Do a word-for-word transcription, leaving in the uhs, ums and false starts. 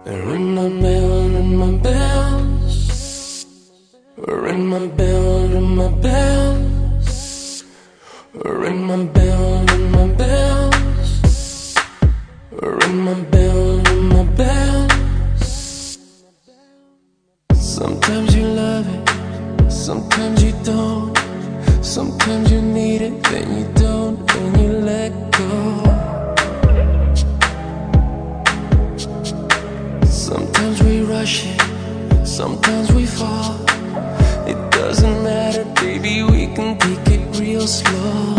Ring my bell, ring my bells. Ring my bell, ring my bells. Ring my bell, ring my bells. Ring my bell, ring my bells. Sometimes you love it, sometimes you don't. Sometimes you need it, then you don't, and you let go. Sometimes we rush it, sometimes we fall. It doesn't matter, baby, we can take it real slow.